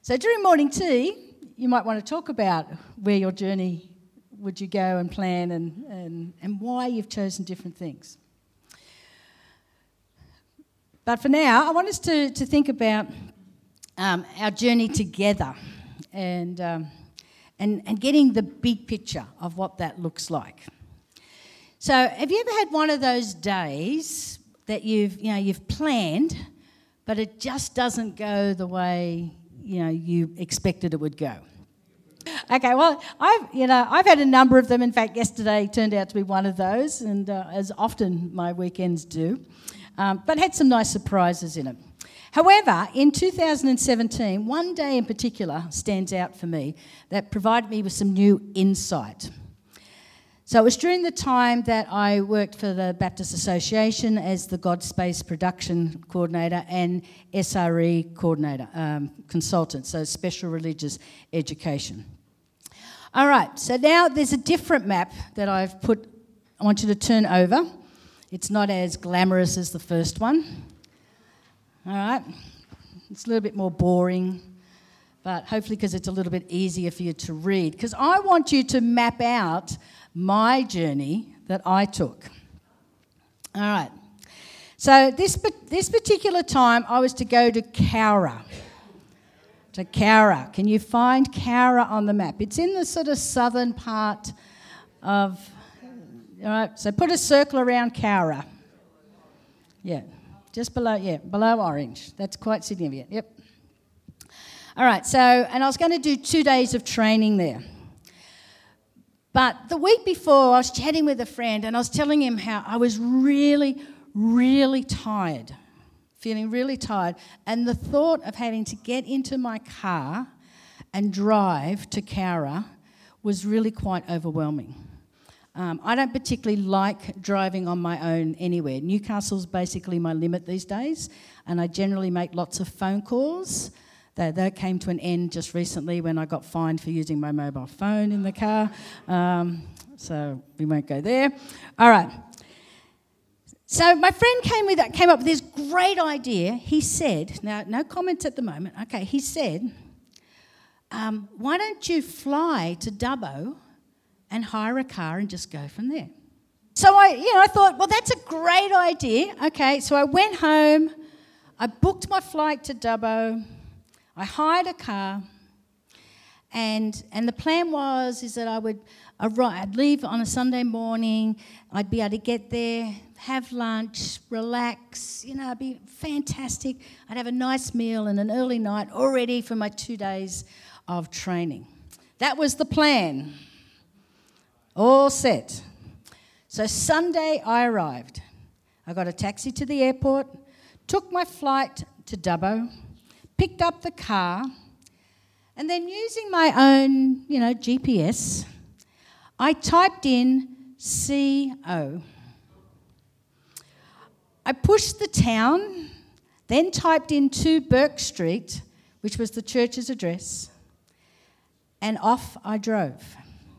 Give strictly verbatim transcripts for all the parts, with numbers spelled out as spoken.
So during morning tea, you might want to talk about where your journey would you go and plan and, and, and why you've chosen different things. But for now, I want us to, to think about um, our journey together and, um, and, and getting the big picture of what that looks like. So have you ever had one of those days that you've, you know, you've planned, but it just doesn't go the way, you know, you expected it would go? Okay, well, I've, you know, I've had a number of them. In fact, yesterday turned out to be one of those, and uh, as often my weekends do, um, but had some nice surprises in it. However, in two thousand seventeen, one day in particular stands out for me that provided me with some new insight. So it was during the time that I worked for the Baptist Association as the God Space Production Coordinator and S R E Coordinator, um, consultant, so Special Religious Education. All right, so now there's a different map that I've put, I want you to turn over. It's not as glamorous as the first one. All right, it's a little bit more boring, but hopefully because it's a little bit easier for you to read, because I want you to map out my journey that I took. All right. So this this particular time, I was to go to Cowra. To Cowra. Can you find Cowra on the map? It's in the sort of southern part of... All right, so put a circle around Cowra. Yeah, just below, yeah, below orange. That's quite significant, yep. All right, so, and I was going to do two days of training there. But the week before, I was chatting with a friend and I was telling him how I was really, really tired, feeling really tired. And the thought of having to get into my car and drive to Cowra was really quite overwhelming. Um, I don't particularly like driving on my own anywhere. Newcastle's basically my limit these days, and I generally make lots of phone calls. That, that came to an end just recently when I got fined for using my mobile phone in the car. Um, so we won't go there. All right. So my friend came with came up with this great idea. He said, now no comments at the moment. Okay, he said, um, why don't you fly to Dubbo and hire a car and just go from there? So I, you know, I thought, well, that's a great idea. Okay, so I went home. I booked my flight to Dubbo. I hired a car, and and the plan was is that I would arrive, I'd leave on a Sunday morning, I'd be able to get there, have lunch, relax, you know, it'd be fantastic. I'd have a nice meal and an early night all ready for my two days of training. That was the plan. All set. So Sunday I arrived. I got a taxi to the airport, took my flight to Dubbo, picked up the car, and then using my own, you know, G P S, I typed in C O. I pushed the town, then typed in two Burke Street, which was the church's address, and off I drove.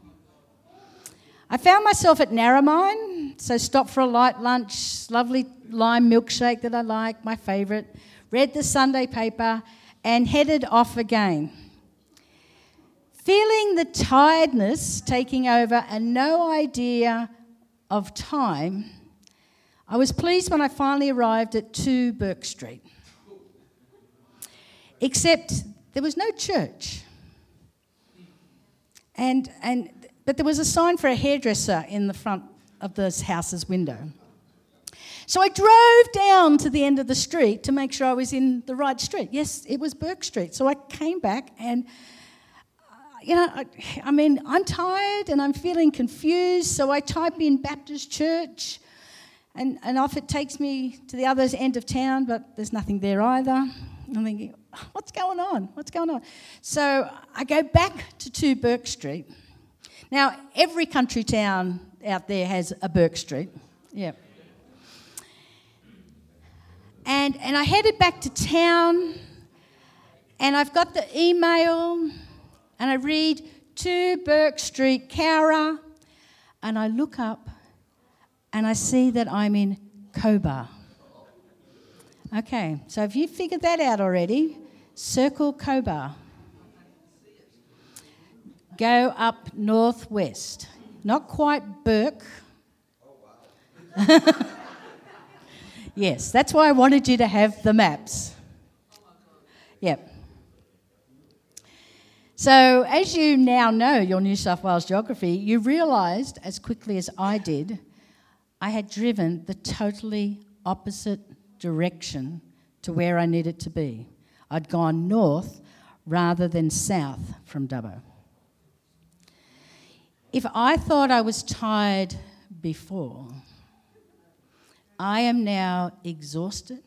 I found myself at Narromine, so stopped for a light lunch, lovely lime milkshake that I like, my favourite, read the Sunday paper, and headed off again. Feeling the tiredness taking over and no idea of time, I was pleased when I finally arrived at two Burke Street. Except there was no church. And, and, but there was a sign for a hairdresser in the front of this house's window. So I drove down to the end of the street to make sure I was in the right street. Yes, it was Burke Street. So I came back and, uh, you know, I, I mean, I'm tired and I'm feeling confused. So I type in Baptist Church and, and off it takes me to the other end of town, but there's nothing there either. I'm thinking, what's going on? What's going on? So I go back to two Burke Street. Now, every country town out there has a Burke Street. Yeah. And and I headed back to town, and I've got the email, and I read two Burke Street, Cowra, and I look up, and I see that I'm in Cobar. Okay, so have you figured that out already? Circle Cobar. go up northwest. Not quite Burke. Yes, that's why I wanted you to have the maps. Yep. So as you now know your New South Wales geography, you realised as quickly as I did, I had driven the totally opposite direction to where I needed to be. I'd gone north rather than south from Dubbo. If I thought I was tired before, I am now exhausted.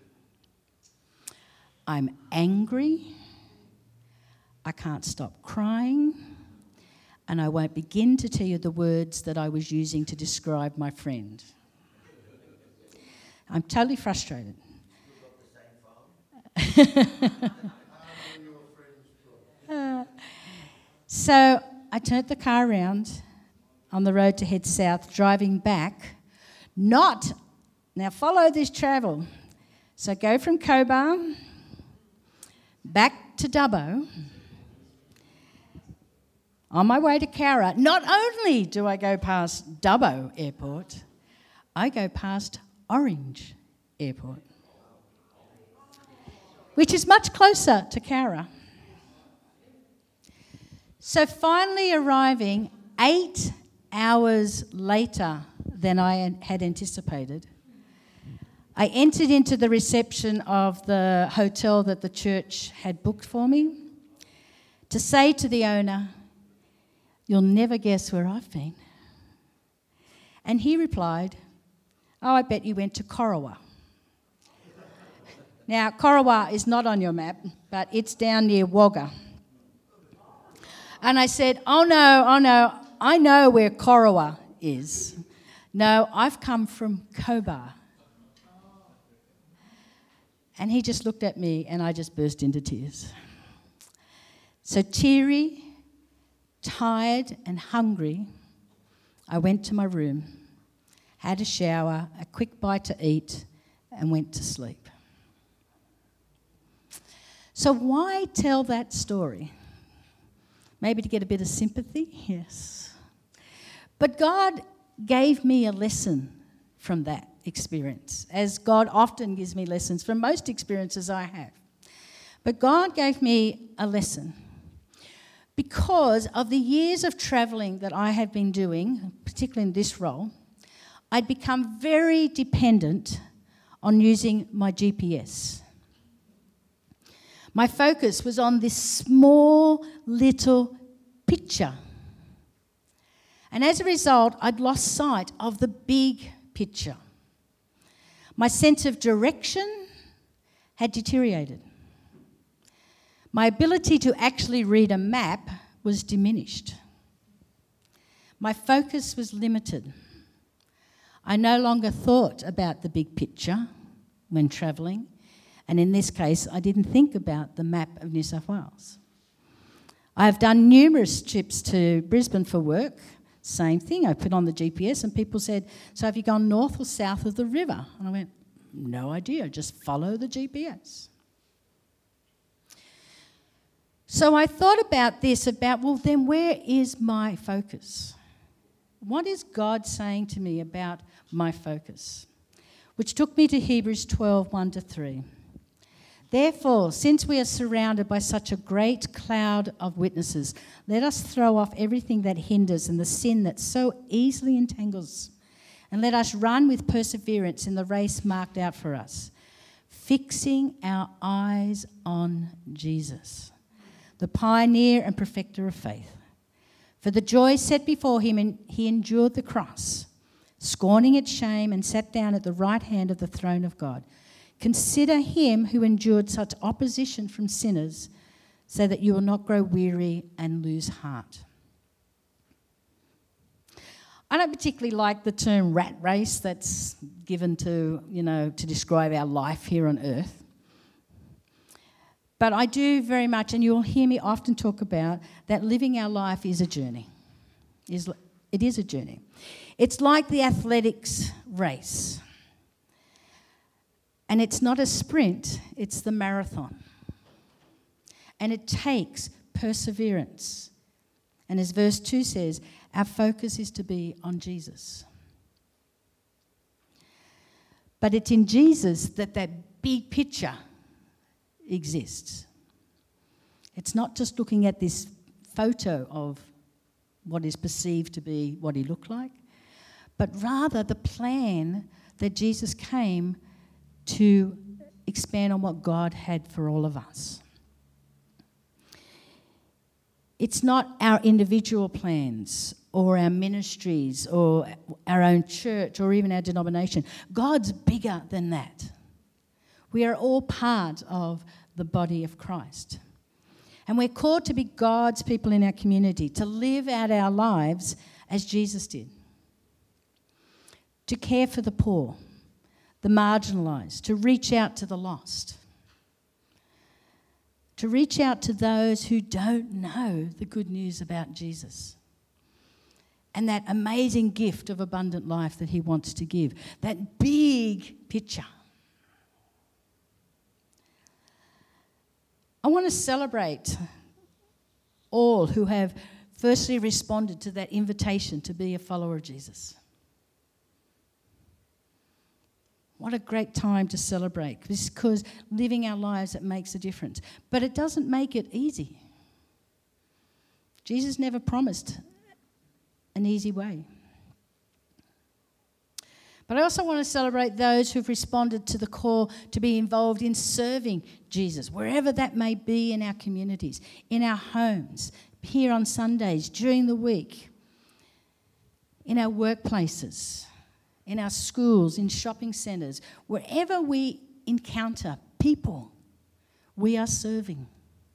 I'm angry. I can't stop crying. And I won't begin to tell you the words that I was using to describe my friend. I'm totally frustrated. uh, so I turned the car around on the road to head south, driving back. Not, now follow this travel. So go from Cobar back to Dubbo. On my way to Cowra, not only do I go past Dubbo Airport, I go past Orange Airport, which is much closer to Cowra. So finally arriving eight hours later than I had anticipated, I entered into the reception of the hotel that the church had booked for me to say to the owner, "You'll never guess where I've been." And he replied, "Oh, I bet you went to Corowa." Now, Corowa is not on your map, but it's down near Wagga. And I said, "Oh no, oh no, I know where Corowa is. No, I've come from Cobar." And he just looked at me and I just burst into tears. So teary, tired and hungry, I went to my room, had a shower, a quick bite to eat, and went to sleep. So why tell that story? Maybe to get a bit of sympathy? Yes. But God gave me a lesson from that experience, as God often gives me lessons from most experiences I have. But God gave me a lesson because of the years of travelling that I have been doing, particularly in this role. I'd become very dependent on using my G P S. My focus was on this small little picture. And as a result, I'd lost sight of the big picture. My sense of direction had deteriorated. My ability to actually read a map was diminished. My focus was limited. I no longer thought about the big picture when travelling, and in this case, I didn't think about the map of New South Wales. I have done numerous trips to Brisbane for work. Same thing, I put on the G P S and people said, "So have you gone north or south of the river?" And I went, "No idea, just follow the G P S." So I thought about this, about, well, then where is my focus? What is God saying to me about my focus? Which took me to Hebrews twelve, one to three. "Therefore, since we are surrounded by such a great cloud of witnesses, let us throw off everything that hinders and the sin that so easily entangles, and let us run with perseverance in the race marked out for us, fixing our eyes on Jesus, the pioneer and perfecter of faith. For the joy set before him, he endured the cross, scorning its shame, and sat down at the right hand of the throne of God. Consider him who endured such opposition from sinners, so that you will not grow weary and lose heart." I don't particularly like the term rat race that's given to, you know, to describe our life here on earth. But I do very much, and you'll hear me often talk about, that living our life is a journey. It is a journey. It's like the athletics race. And it's not a sprint, it's the marathon. And it takes perseverance And as verse two says, our focus is to be on Jesus. But it's in Jesus that that big picture exists. It's not just looking at this photo of what is perceived to be what he looked like, but rather the plan that Jesus came to expand on what God had for all of us. It's not our individual plans or our ministries or our own church or even our denomination. God's bigger than that. We are all part of the body of Christ. And we're called to be God's people in our community, to live out our lives as Jesus did. To care for the poor, the marginalised, to reach out to the lost. To reach out to those who don't know the good news about Jesus and that amazing gift of abundant life that he wants to give, that big picture. I want to celebrate all who have firstly responded to that invitation to be a follower of Jesus. What a great time to celebrate, because living our lives, it makes a difference. But it doesn't make it easy. Jesus never promised an easy way. But I also want to celebrate those who've responded to the call to be involved in serving Jesus, wherever that may be in our communities, in our homes, here on Sundays, during the week, in our workplaces, in our schools, in shopping centres, wherever we encounter people, we are serving.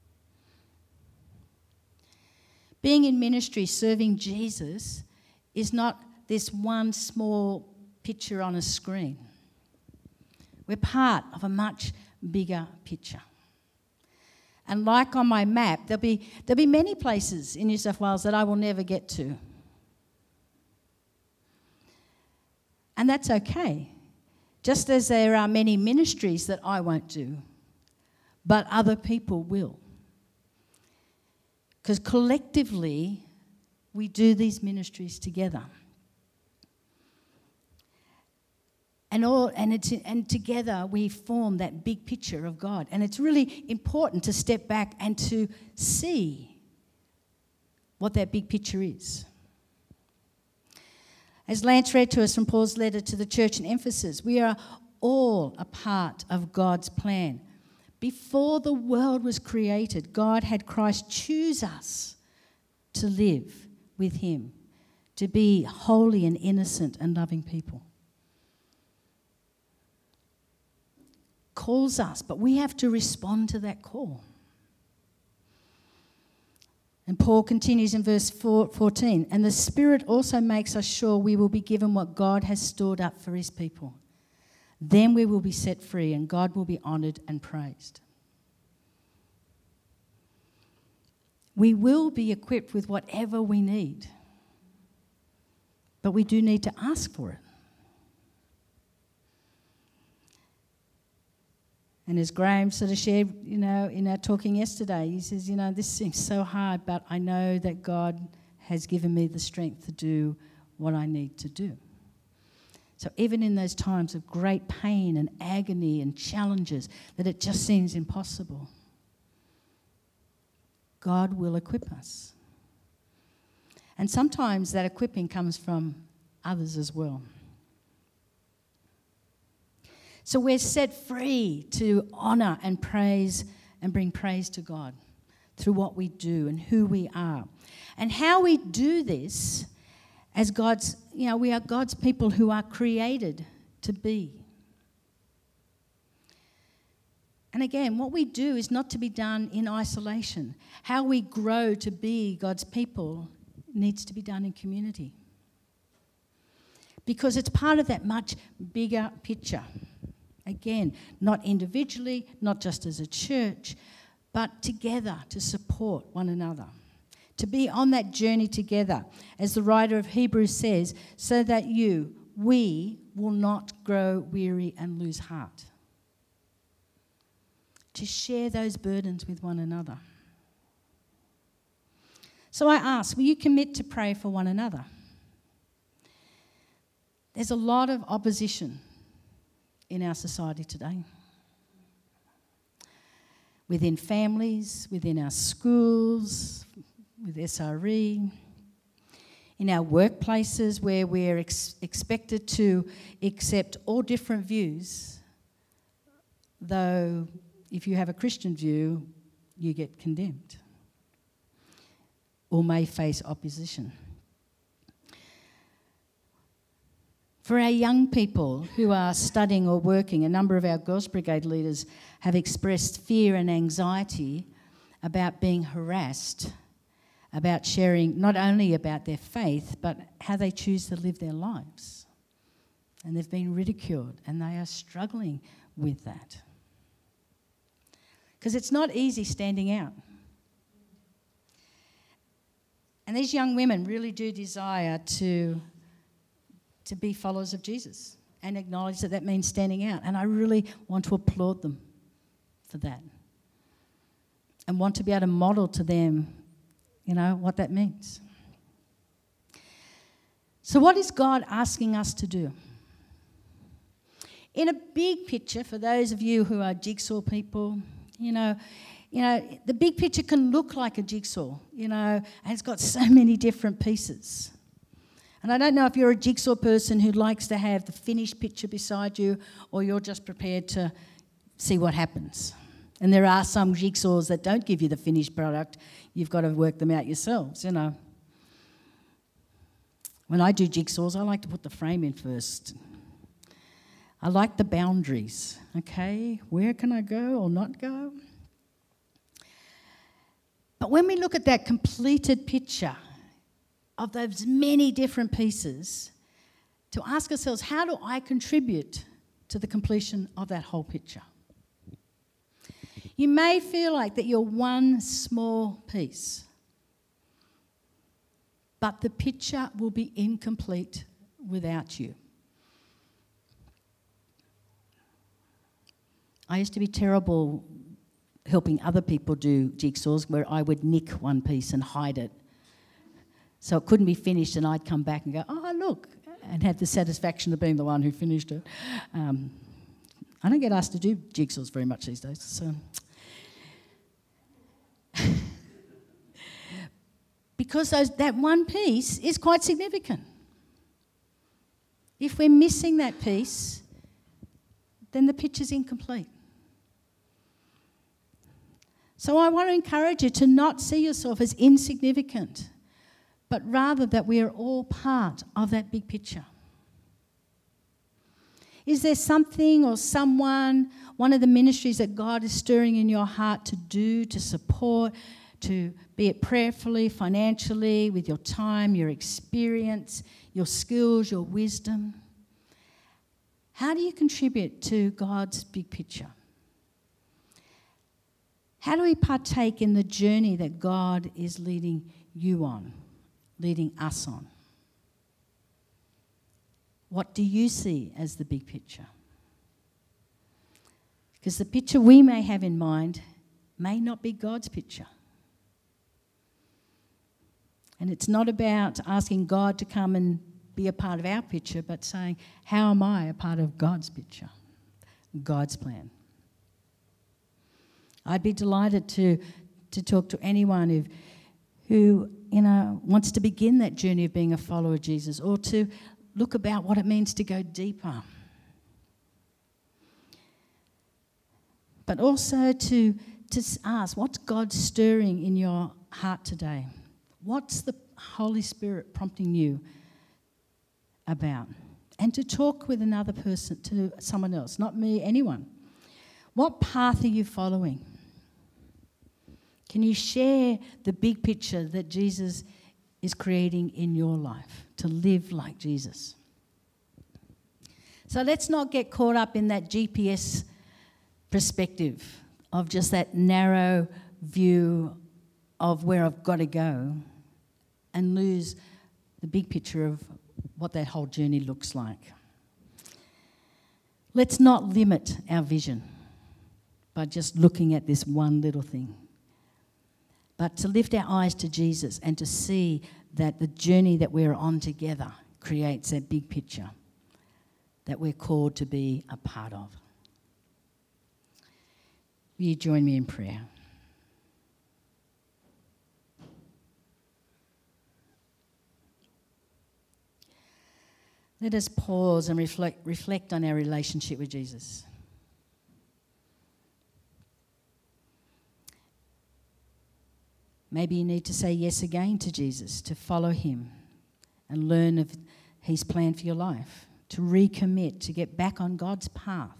Being in ministry, serving Jesus, is not this one small picture on a screen. We're part of a much bigger picture. And like on my map, there'll be, there'll be many places in New South Wales that I will never get to. And that's okay. Just as there are many ministries that I won't do, but other people will. Because collectively, we do these ministries together. And all, and it's and together we form that big picture of God. And it's really important to step back and to see what that big picture is. As Lance read to us from Paul's letter to the church in Ephesus, we are all a part of God's plan. Before the world was created, God had Christ choose us to live with him, to be holy and innocent and loving people. Calls us, but we have to respond to that call. And Paul continues in verse fourteen, and the Spirit also makes us sure we will be given what God has stored up for his people. Then we will be set free and God will be honoured and praised. We will be equipped with whatever we need, but we do need to ask for it. And as Graham sort of shared, you know, in our talking yesterday, he says, you know, this seems so hard, but I know that God has given me the strength to do what I need to do. So even in those times of great pain and agony and challenges that it just seems impossible, God will equip us. And sometimes that equipping comes from others as well. So we're set free to honour and praise and bring praise to God through what we do and who we are. And how we do this as God's, you know, we are God's people who are created to be. And again, what we do is not to be done in isolation. How we grow to be God's people needs to be done in community. Because it's part of that much bigger picture. Again, not individually, not just as a church, but together to support one another. To be on that journey together, as the writer of Hebrews says, so that you, we, will not grow weary and lose heart. To share those burdens with one another. So I ask, will you commit to pray for one another? There's a lot of opposition in our society today. Within families, within our schools, with S R E, in our workplaces where we're ex- expected to accept all different views, though if you have a Christian view, you get condemned or may face opposition. For our young people who are studying or working, a number of our Girls Brigade leaders have expressed fear and anxiety about being harassed, about sharing not only about their faith, but how they choose to live their lives. And they've been ridiculed, and they are struggling with that. Because it's not easy standing out. And these young women really do desire to to be followers of Jesus and acknowledge that that means standing out. And I really want to applaud them for that and want to be able to model to them, you know, what that means. So what is God asking us to do? In a big picture, for those of you who are jigsaw people, you know, you know, the big picture can look like a jigsaw, you know, and it's got so many different pieces. And I don't know if you're a jigsaw person who likes to have the finished picture beside you, or you're just prepared to see what happens. And there are some jigsaws that don't give you the finished product. You've got to work them out yourselves, you know. When I do jigsaws, I like to put the frame in first. I like the boundaries, okay? Where can I go or not go? But when we look at that completed picture of those many different pieces, to ask ourselves, how do I contribute to the completion of that whole picture? You may feel like that you're one small piece, but the picture will be incomplete without you. I used to be terrible helping other people do jigsaws where I would nick one piece and hide it. So it couldn't be finished, and I'd come back and go, oh, look, and have the satisfaction of being the one who finished it. Um, I don't get asked to do jigsaws very much these days. So. Because those, that one piece is quite significant. If we're missing that piece, then the picture's incomplete. So I want to encourage you to not see yourself as insignificant, but rather that we are all part of that big picture. Is there something or someone, one of the ministries that God is stirring in your heart to do, to support, to be it prayerfully, financially, with your time, your experience, your skills, your wisdom? How do you contribute to God's big picture? How do we partake in the journey that God is leading you on? Leading us on? What do you see as the big picture? Because the picture we may have in mind may not be God's picture. And it's not about asking God to come and be a part of our picture, but saying, how am I a part of God's picture, God's plan? I'd be delighted to, to talk to anyone who, who you know, wants to begin that journey of being a follower of Jesus, or to look about what it means to go deeper. But also to, to ask, what's God stirring in your heart today? What's the Holy Spirit prompting you about? And to talk with another person, to someone else, not me, anyone. What path are you following? Can you share the big picture that Jesus is creating in your life, to live like Jesus? So let's not get caught up in that G P S perspective of just that narrow view of where I've got to go, and lose the big picture of what that whole journey looks like. Let's not limit our vision by just looking at this one little thing, but to lift our eyes to Jesus and to see that the journey that we're on together creates a big picture that we're called to be a part of. Will you join me in prayer? Let us pause and reflect, reflect on our relationship with Jesus. Maybe you need to say yes again to Jesus, to follow him and learn of his plan for your life, to recommit, to get back on God's path.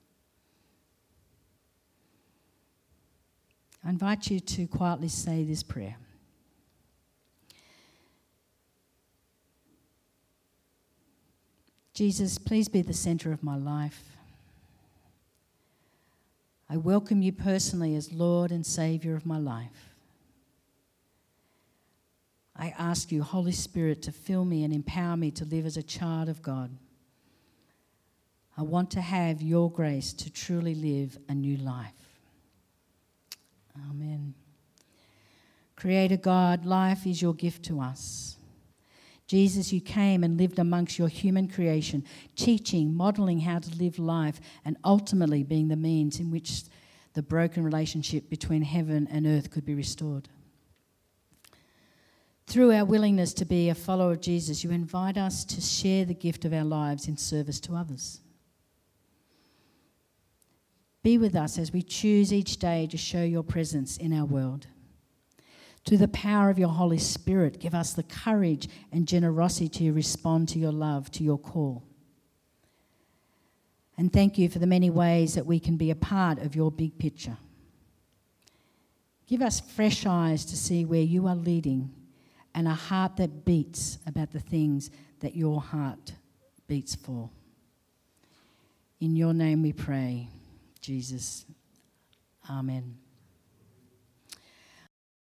I invite you to quietly say this prayer. Jesus, please be the centre of my life. I welcome you personally as Lord and Saviour of my life. I ask you, Holy Spirit, to fill me and empower me to live as a child of God. I want to have your grace to truly live a new life. Amen. Creator God, life is your gift to us. Jesus, you came and lived amongst your human creation, teaching, modelling how to live life, and ultimately being the means in which the broken relationship between heaven and earth could be restored. Through our willingness to be a follower of Jesus, you invite us to share the gift of our lives in service to others. Be with us as we choose each day to show your presence in our world. Through the power of your Holy Spirit, give us the courage and generosity to respond to your love, to your call. And thank you for the many ways that we can be a part of your big picture. Give us fresh eyes to see where you are leading and a heart that beats about the things that your heart beats for. In your name we pray, Jesus. Amen.